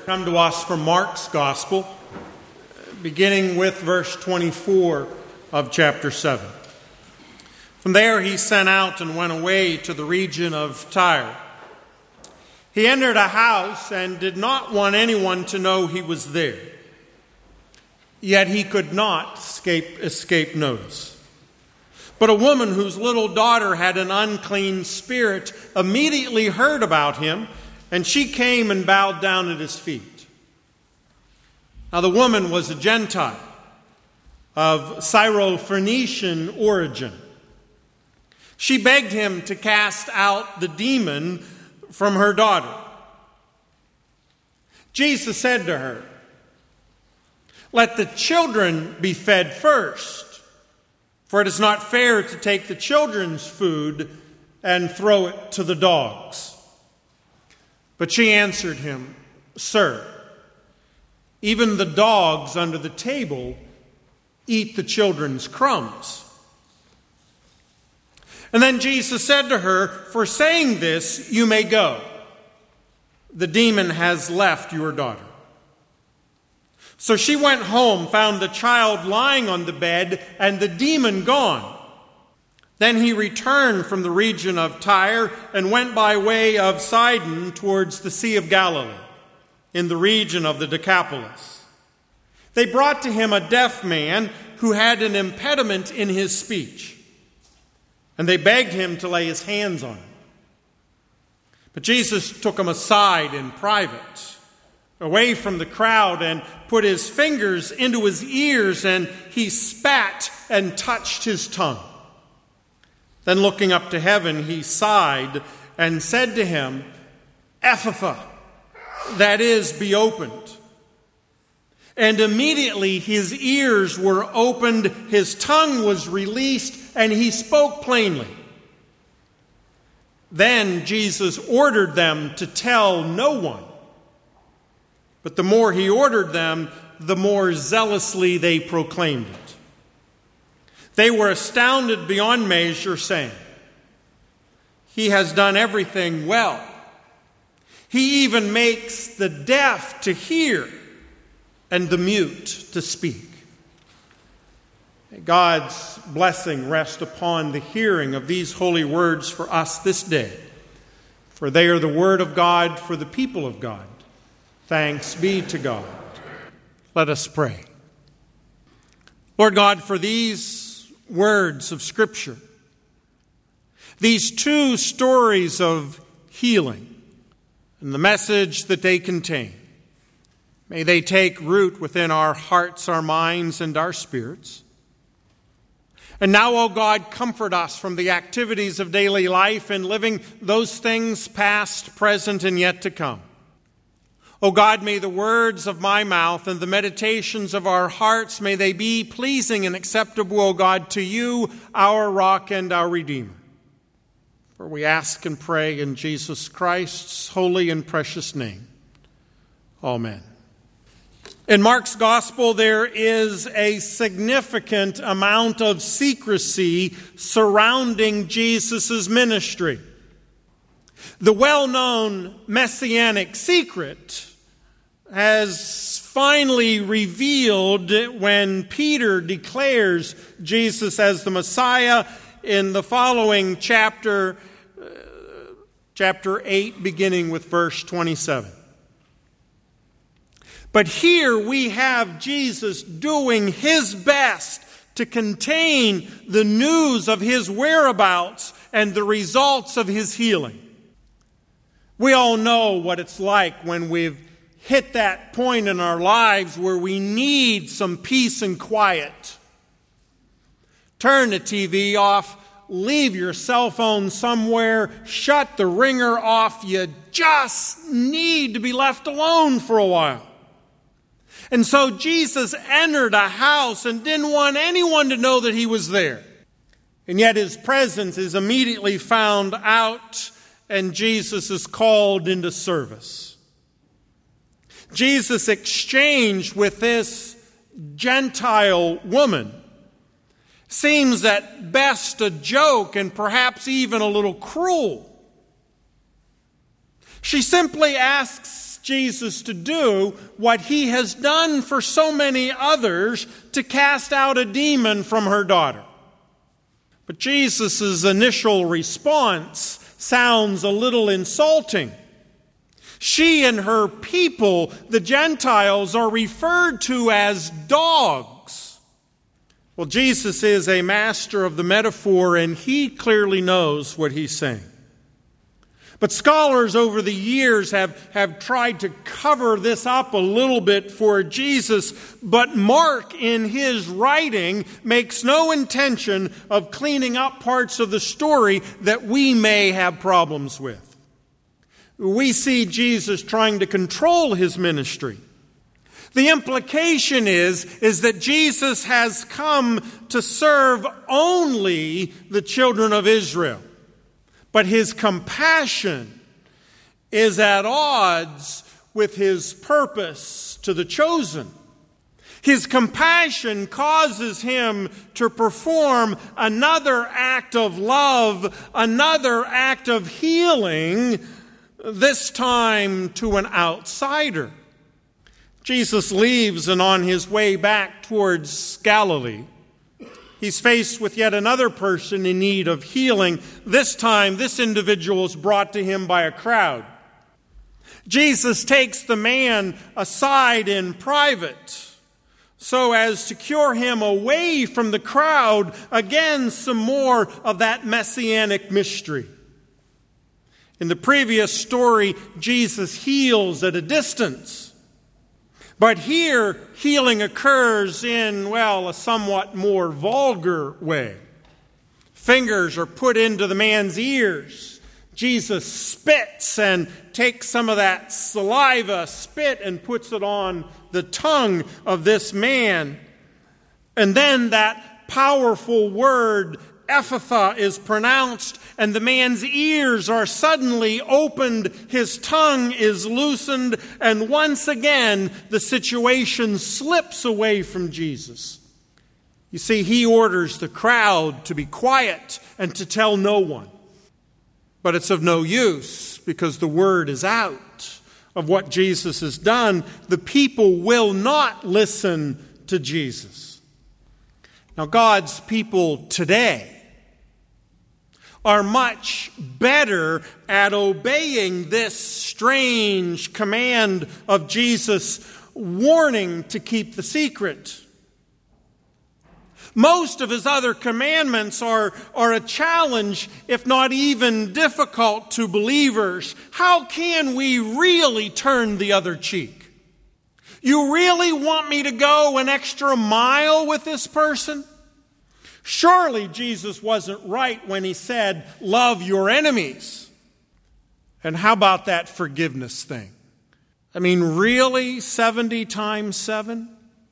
Come to us from Mark's Gospel, beginning with verse 24 of chapter 7. From there he sent out and went away to the region of Tyre. He entered a house and did not want anyone to know he was there. Yet he could not escape notice. But a woman whose little daughter had an unclean spirit immediately heard about him, and she came and bowed down at his feet. Now the woman was a Gentile of Syrophoenician origin. She begged him to cast out the demon from her daughter. Jesus said to her, "Let the children be fed first, for it is not fair to take the children's food and throw it to the dogs." But she answered him, "Sir, even the dogs under the table eat the children's crumbs." And then Jesus said to her, "For saying this, you may go. The demon has left your daughter." So she went home, found the child lying on the bed, and the demon gone. Then he returned from the region of Tyre and went by way of Sidon towards the Sea of Galilee, in the region of the Decapolis. They brought to him a deaf man who had an impediment in his speech, and they begged him to lay his hands on him. But Jesus took him aside in private, away from the crowd, and put his fingers into his ears, and he spat and touched his tongue. Then looking up to heaven, he sighed and said to him, "Ephphatha," that is, "be opened." And immediately his ears were opened, his tongue was released, and he spoke plainly. Then Jesus ordered them to tell no one. But the more he ordered them, the more zealously they proclaimed it. They were astounded beyond measure, saying, "He has done everything well. He even makes the deaf to hear and the mute to speak." May God's blessing rest upon the hearing of these holy words for us this day, for they are the word of God for the people of God. Thanks be to God. Let us pray. Lord God, for these words of Scripture, these two stories of healing and the message that they contain, may they take root within our hearts, our minds, and our spirits. And now, O God, comfort us from the activities of daily life in living those things past, present, and yet to come. O God, may the words of my mouth and the meditations of our hearts, may they be pleasing and acceptable, O God, to you, our rock and our Redeemer. For we ask and pray in Jesus Christ's holy and precious name. Amen. In Mark's Gospel, there is a significant amount of secrecy surrounding Jesus' ministry. The well-known messianic secret has finally revealed when Peter declares Jesus as the Messiah in the following chapter 8, beginning with verse 27. But here we have Jesus doing his best to contain the news of his whereabouts and the results of his healing. We all know what it's like when we've hit that point in our lives where we need some peace and quiet. Turn the TV off, leave your cell phone somewhere, shut the ringer off. You just need to be left alone for a while. And so Jesus entered a house and didn't want anyone to know that he was there. And yet his presence is immediately found out, and Jesus is called into service. Jesus' exchange with this Gentile woman seems at best a joke and perhaps even a little cruel. She simply asks Jesus to do what he has done for so many others, to cast out a demon from her daughter. But Jesus' initial response sounds a little insulting. She and her people, the Gentiles, are referred to as dogs. Well, Jesus is a master of the metaphor, and he clearly knows what he's saying. But scholars over the years have tried to cover this up a little bit for Jesus, but Mark in his writing makes no intention of cleaning up parts of the story that we may have problems with. We see Jesus trying to control his ministry. The implication is that Jesus has come to serve only the children of Israel. But his compassion is at odds with his purpose to the chosen. His compassion causes him to perform another act of love, another act of healing, this time to an outsider. Jesus leaves, and on his way back towards Galilee, he's faced with yet another person in need of healing. This time, this individual is brought to him by a crowd. Jesus takes the man aside in private so as to cure him away from the crowd. Again, some more of that messianic mystery. In the previous story, Jesus heals at a distance. But here, healing occurs in, a somewhat more vulgar way. Fingers are put into the man's ears. Jesus spits and takes some of that saliva, spit, and puts it on the tongue of this man. And then that powerful word, Ephphatha, is pronounced, and the man's ears are suddenly opened, his tongue is loosened, and once again the situation slips away from Jesus. You see, he orders the crowd to be quiet and to tell no one. But it's of no use, because the word is out of what Jesus has done. The people will not listen to Jesus. Now, God's people today are much better at obeying this strange command of Jesus, warning to keep the secret. Most of his other commandments are a challenge, if not even difficult, to believers. How can we really turn the other cheek? You really want me to go an extra mile with this person? Surely Jesus wasn't right when he said, love your enemies. And how about that forgiveness thing? Really? 70 times 7?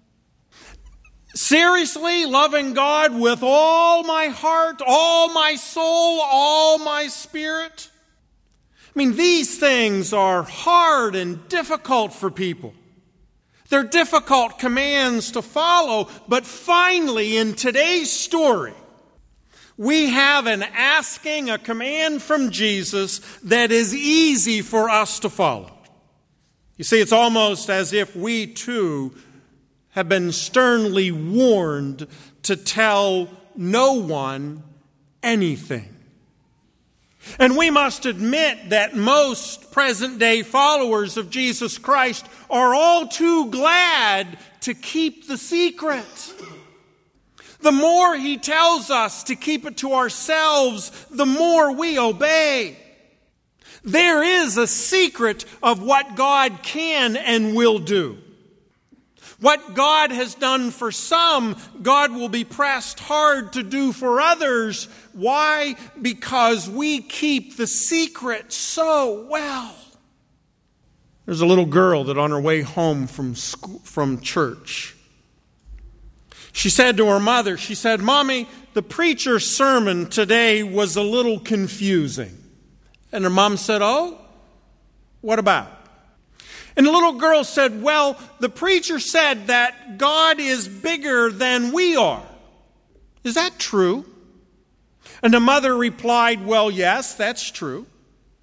Seriously, loving God with all my heart, all my soul, all my spirit? These things are hard and difficult for people. They're difficult commands to follow, but finally, in today's story, we have a command from Jesus that is easy for us to follow. You see, it's almost as if we too have been sternly warned to tell no one anything. And we must admit that most present-day followers of Jesus Christ are all too glad to keep the secret. The more he tells us to keep it to ourselves, the more we obey. There is a secret of what God can and will do. What God has done for some, God will be pressed hard to do for others. Why? Because we keep the secret so well. There's a little girl that on her way home from church, she said to her mother, Mommy, the preacher's sermon today was a little confusing. And her mom said, oh, what about? And the little girl said, well, the preacher said that God is bigger than we are. Is that true? And the mother replied, well, yes, that's true.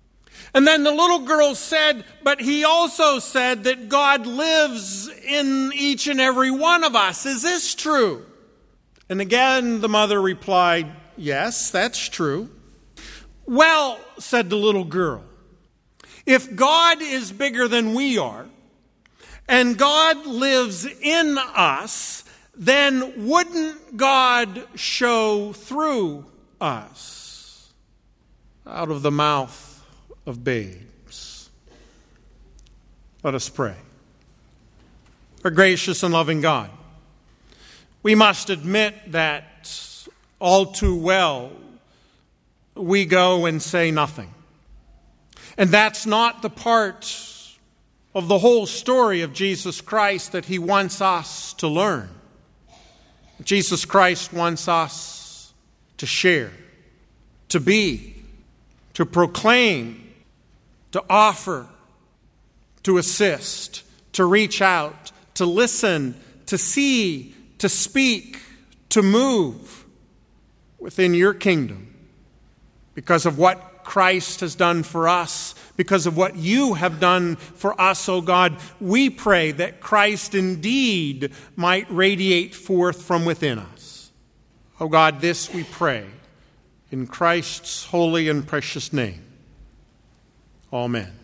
And then the little girl said, but he also said that God lives in each and every one of us. Is this true? And again, the mother replied, yes, that's true. Well, said the little girl, if God is bigger than we are, and God lives in us, then wouldn't God show through us? Out of the mouth of babes. Let us pray. Our gracious and loving God, we must admit that all too well we go and say nothing. And that's not the part of the whole story of Jesus Christ that he wants us to learn. Jesus Christ wants us to share, to be, to proclaim, to offer, to assist, to reach out, to listen, to see, to speak, to move within your kingdom because of what Christ has done for us, because of what you have done for us, O God. We pray that Christ indeed might radiate forth from within us. O God, this we pray in Christ's holy and precious name. Amen.